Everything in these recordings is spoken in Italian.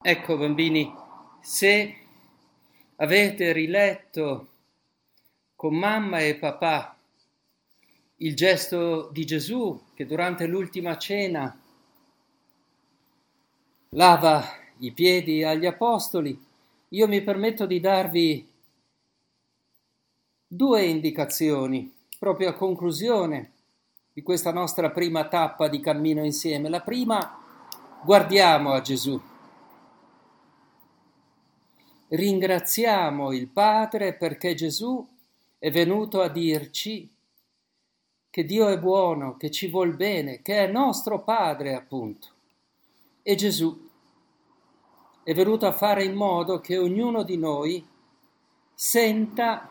Ecco, bambini, se avete riletto con mamma e papà il gesto di Gesù che durante l'ultima cena lava i piedi agli apostoli, io mi permetto di darvi due indicazioni proprio a conclusione di questa nostra prima tappa di cammino insieme. La prima, guardiamo a Gesù. Ringraziamo il Padre perché Gesù è venuto a dirci che Dio è buono, che ci vuol bene, che è nostro Padre, appunto. E Gesù è venuto a fare in modo che ognuno di noi senta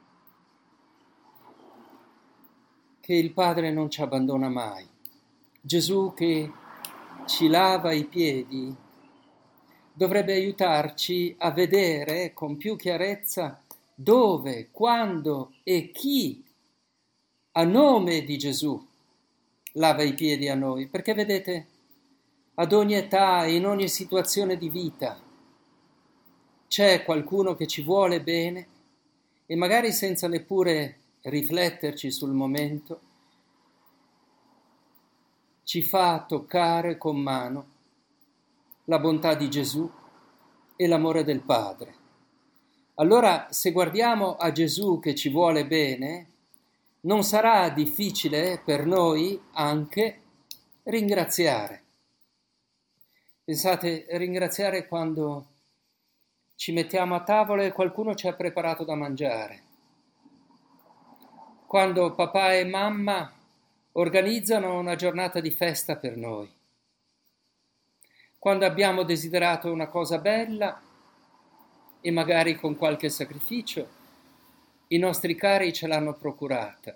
che il Padre non ci abbandona mai. Gesù che ci lava i piedi dovrebbe aiutarci a vedere con più chiarezza dove, quando e chi a nome di Gesù lava i piedi a noi, perché vedete, ad ogni età e in ogni situazione di vita c'è qualcuno che ci vuole bene e magari senza neppure rifletterci sul momento ci fa toccare con mano la bontà di Gesù e l'amore del Padre. Allora, se guardiamo a Gesù che ci vuole bene, non sarà difficile per noi anche ringraziare. Pensate, ringraziare quando ci mettiamo a tavola e qualcuno ci ha preparato da mangiare, quando papà e mamma organizzano una giornata di festa per noi, quando abbiamo desiderato una cosa bella e magari con qualche sacrificio i nostri cari ce l'hanno procurata,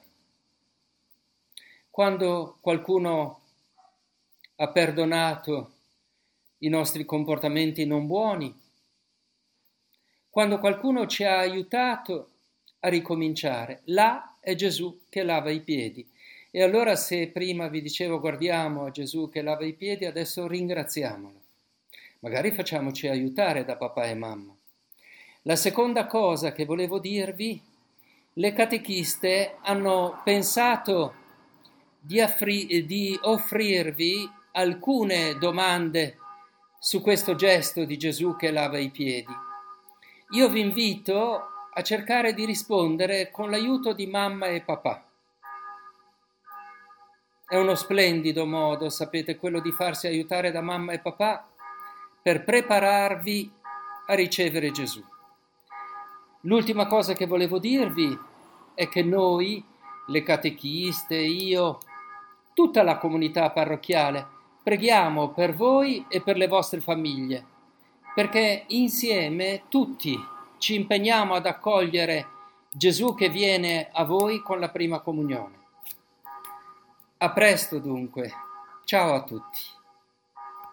quando qualcuno ha perdonato i nostri comportamenti non buoni, quando qualcuno ci ha aiutato a ricominciare. Là è Gesù che lava i piedi. E allora, se prima vi dicevo guardiamo a Gesù che lava i piedi, adesso ringraziamolo. Magari facciamoci aiutare da papà e mamma. La seconda cosa che volevo dirvi, le catechiste hanno pensato di offrirvi alcune domande su questo gesto di Gesù che lava i piedi. Io vi invito a cercare di rispondere con l'aiuto di mamma e papà. È uno splendido modo, sapete, quello di farsi aiutare da mamma e papà per prepararvi a ricevere Gesù. L'ultima cosa che volevo dirvi è che noi, le catechiste, io, tutta la comunità parrocchiale, preghiamo per voi e per le vostre famiglie, perché insieme tutti ci impegniamo ad accogliere Gesù che viene a voi con la prima comunione. A presto dunque, ciao a tutti.